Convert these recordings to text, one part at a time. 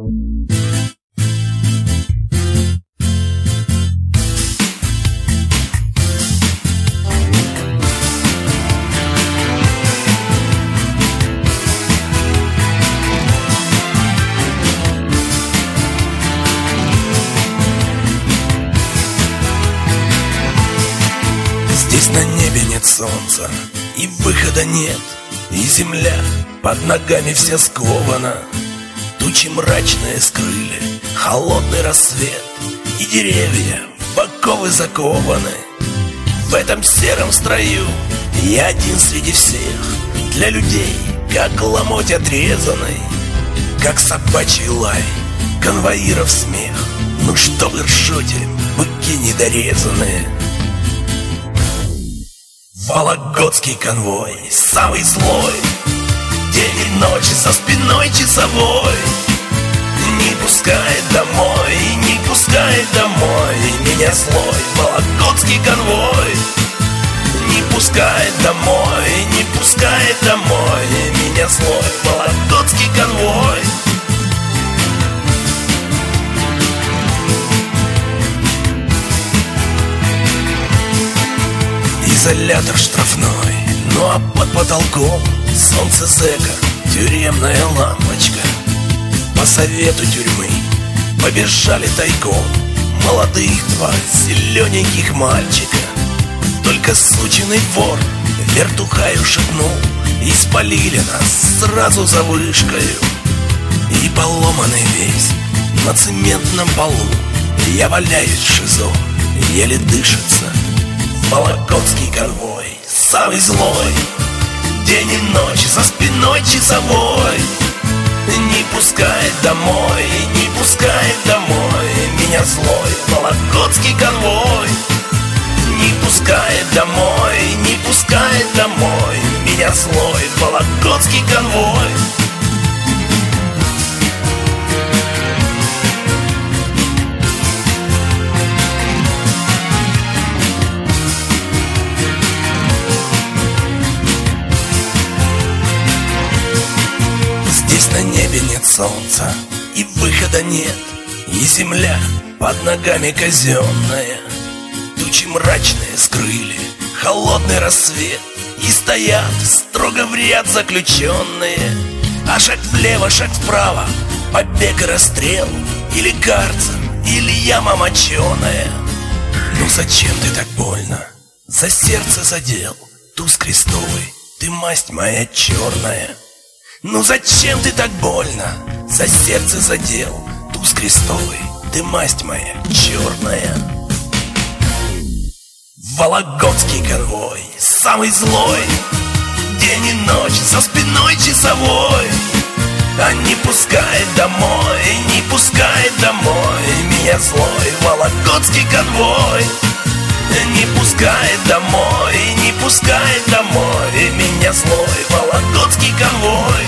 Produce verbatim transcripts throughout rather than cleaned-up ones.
Здесь на небе нет солнца, и выхода нет, и земля под ногами вся скована. Тучи мрачные скрыли холодный рассвет, и деревья в оковы закованы. В этом сером строю я один среди всех, для людей, как ломоть отрезанный, как собачий лай, конвоиров смех. Ну что вы ржете, быки недорезанные? Вологодский конвой, самый злой, день и ночь за спиной часовой. Не пускает домой, не пускает домой меня злой Вологодский конвой. Не пускает домой, не пускает домой меня злой Вологодский конвой. Изолятор штрафной, ну а под потолком солнце зэка, тюремная лампочка. По совету тюрьмы побежали тайком молодых два зелененьких мальчика. Только сученный вор вертухаю шепнул, и спалили нас сразу за вышкою. И поломанный весь на цементном полу я валяюсь в ШИЗО, еле дышится. Вологодский конвой, самый злой, день и ночь за спиной часовой. Не пускает домой, не пускает домой меня злой Вологодский конвой. Не пускает домой, не пускает домой меня злой Вологодский конвой. Здесь на небе нет солнца, и выхода нет, и земля под ногами казенная. Тучи мрачные скрыли холодный рассвет, и стоят строго в ряд заключенные. А шаг влево, шаг вправо, побег и расстрел, или карцер, или яма моченая. Ну зачем ты так больно за сердце задел, туз крестовый, ты масть моя черная? Ну зачем ты так больно за сердце задел, туз крестовый, ты масть моя черная? Вологодский конвой, самый злой, день и ночь за спиной часовой. А не пускает домой, не пускает домой меня злой Вологодский конвой. Не пускает домой, не пускает домой меня злой Вологодский конвой.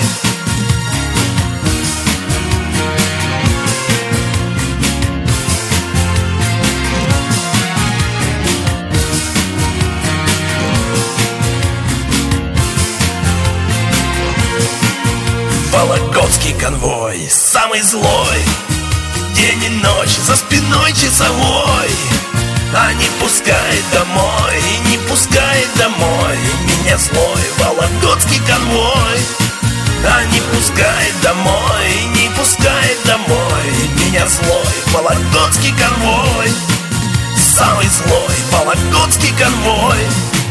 Вологодский конвой, самый злой, день и ночь за спиной часовой. А не пускает домой, не пускает домой меня злой Вологодский конвой. А не пускает домой, не пускает домой меня злой Вологодский конвой. Самый злой Вологодский конвой.